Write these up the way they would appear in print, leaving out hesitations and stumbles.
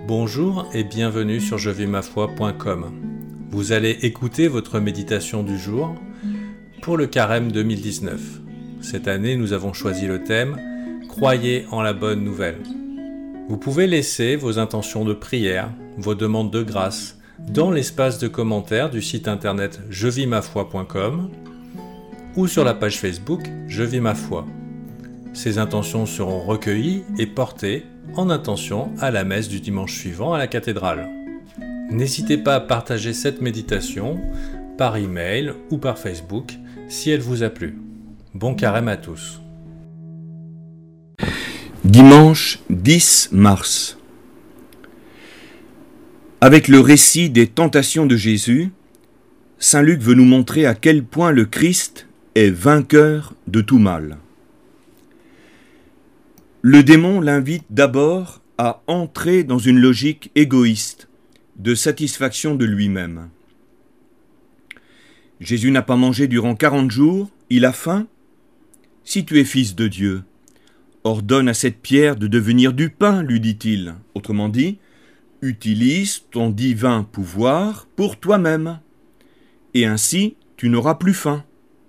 Bonjour et bienvenue sur jevimafoi.com. Vous allez écouter votre méditation du jour pour le carême 2019. Cette année, nous avons choisi le thème « Croyez en la bonne nouvelle ». Vous pouvez laisser vos intentions de prière, vos demandes de grâce dans l'espace de commentaires du site internet jevimafoi.com ou sur la page Facebook Je vis ma foi. Ces intentions seront recueillies et portées en intention à la messe du dimanche suivant à la cathédrale. N'hésitez pas à partager cette méditation par email ou par Facebook si elle vous a plu. Bon carême à tous. Dimanche 10 mars. Avec le récit des tentations de Jésus, saint Luc veut nous montrer à quel point le Christ est vainqueur de tout mal. Le démon l'invite d'abord à entrer dans une logique égoïste, de satisfaction de lui-même. Jésus n'a pas mangé durant 40 jours, il a faim. Si tu es fils de Dieu, ordonne à cette pierre de devenir du pain, lui dit-il. Autrement dit, utilise ton divin pouvoir pour toi-même, et ainsi tu n'auras plus faim.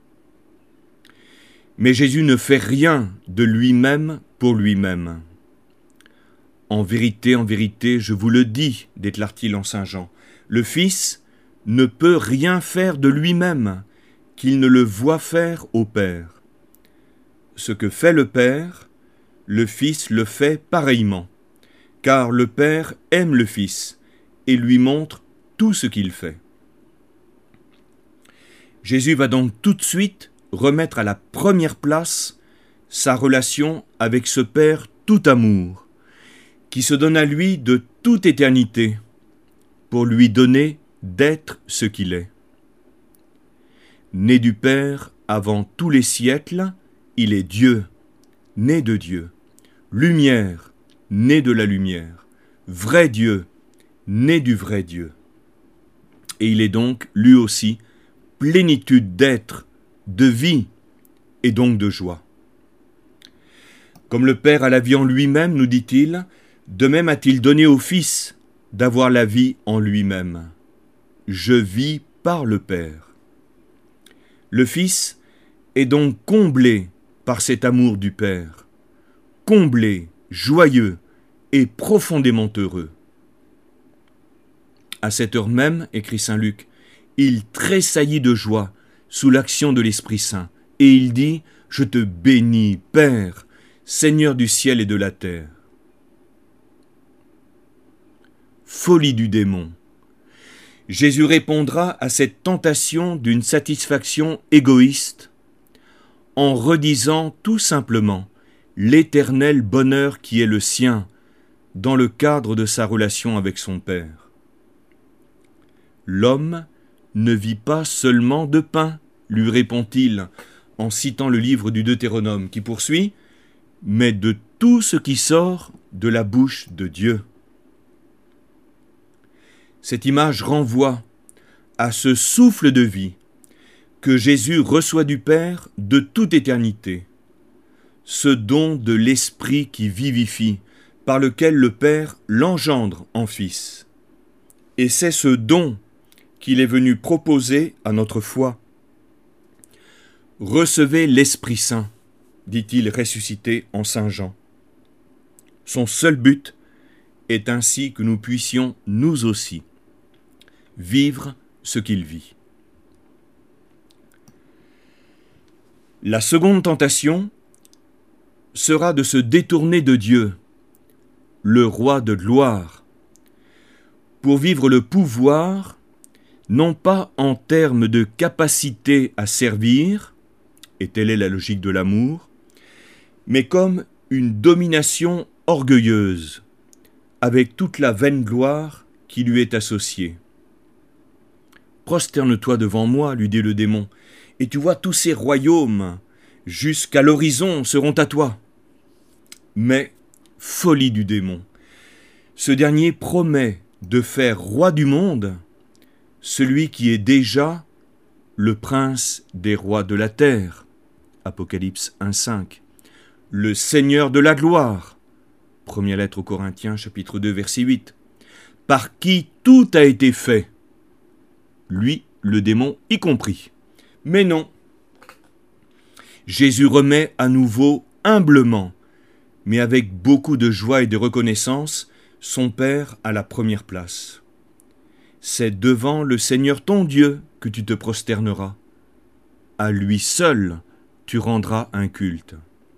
Mais Jésus ne fait rien de lui-même pour lui-même. En vérité, je vous le dis, déclare-t-il en Saint Jean, le Fils ne peut rien faire de lui-même, qu'il ne le voit faire au Père. Ce que fait le Père, le Fils le fait pareillement, car le Père aime le Fils et lui montre tout ce qu'il fait. Jésus va donc tout de suite remettre à la première place sa relation avec ce Père tout amour, qui se donne à lui de toute éternité, pour lui donner d'être ce qu'il est. Né du Père avant tous les siècles, il est Dieu, né de Dieu, lumière, né de la lumière, vrai Dieu, né du vrai Dieu. Et il est donc, lui aussi, plénitude d'être, de vie et donc de joie. Comme le Père a la vie en lui-même, nous dit-il, de même a-t-il donné au Fils d'avoir la vie en lui-même. Je vis par le Père. Le Fils est donc comblé par cet amour du Père, comblé, joyeux et profondément heureux. À cette heure même, écrit saint Luc, il tressaillit de joie sous l'action de l'Esprit Saint, et il dit « Je te bénis, Père, Seigneur du ciel et de la terre. » Folie du démon. Jésus répondra à cette tentation d'une satisfaction égoïste en redisant tout simplement l'éternel bonheur qui est le sien dans le cadre de sa relation avec son Père. L'homme ne vit pas seulement de pain, lui répond-il en citant le livre du Deutéronome qui poursuit, mais de tout ce qui sort de la bouche de Dieu. Cette image renvoie à ce souffle de vie que Jésus reçoit du Père de toute éternité, ce don de l'Esprit qui vivifie, par lequel le Père l'engendre en Fils. Et c'est ce don qu'il est venu proposer à notre foi. Recevez l'Esprit Saint, dit-il ressuscité en Saint Jean. Son seul but est ainsi que nous puissions, nous aussi, vivre ce qu'il vit. La seconde tentation sera de se détourner de Dieu, le roi de gloire, pour vivre le pouvoir, non pas en termes de capacité à servir, et telle est la logique de l'amour, mais comme une domination orgueilleuse, avec toute la vaine gloire qui lui est associée. « Prosterne-toi devant moi, lui dit le démon, et tu vois tous ces royaumes, jusqu'à l'horizon, seront à toi. » Mais, folie du démon, ce dernier promet de faire roi du monde celui qui est déjà le prince des rois de la terre, Apocalypse 1,5, le Seigneur de la gloire, Première lettre aux Corinthiens, chapitre 2, verset 8. par qui tout a été fait. Lui, le démon, y compris. Mais non. Jésus remet à nouveau humblement, mais avec beaucoup de joie et de reconnaissance, son Père à la première place. C'est devant le Seigneur ton Dieu que tu te prosterneras. À lui seul tu rendras un culte.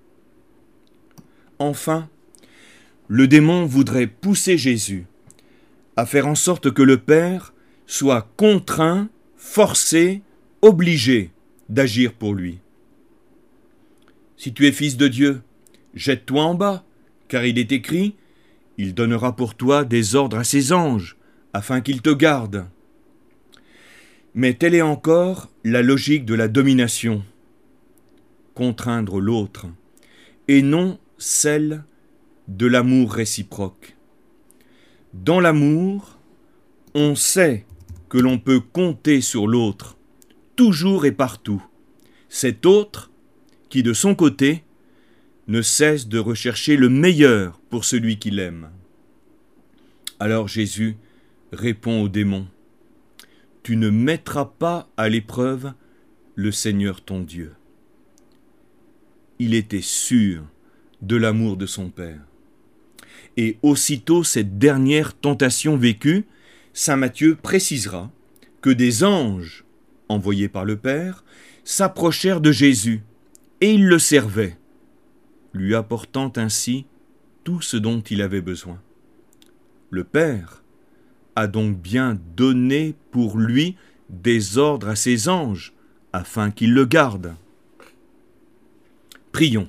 Enfin, le démon voudrait pousser Jésus à faire en sorte que le Père soit contraint, forcé, obligé d'agir pour lui. Si tu es fils de Dieu, jette-toi en bas, car il est écrit, « Il donnera pour toi des ordres à ses anges, afin qu'ils te gardent. » Mais telle est encore la logique de la domination, contraindre l'autre, et non celle de l'amour réciproque. Dans l'amour, on sait que l'on peut compter sur l'autre, toujours et partout. Cet autre qui, de son côté, ne cesse de rechercher le meilleur pour celui qu'il aime. Alors Jésus répond au démon, « Tu ne mettras pas à l'épreuve le Seigneur ton Dieu. » Il était sûr de l'amour de son Père. Et aussitôt cette dernière tentation vécue, saint Matthieu précisera que des anges, envoyés par le Père, s'approchèrent de Jésus, et ils le servaient, lui apportant ainsi tout ce dont il avait besoin. Le Père a donc bien donné pour lui des ordres à ses anges, afin qu'ils le gardent. Prions.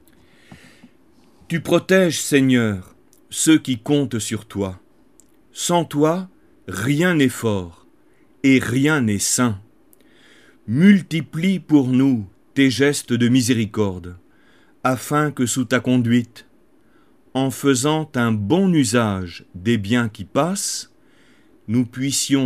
Tu protèges, Seigneur, ceux qui comptent sur toi. Sans toi, rien n'est fort, et rien n'est saint. Multiplie pour nous tes gestes de miséricorde, afin que sous ta conduite, en faisant un bon usage des biens qui passent, nous puissions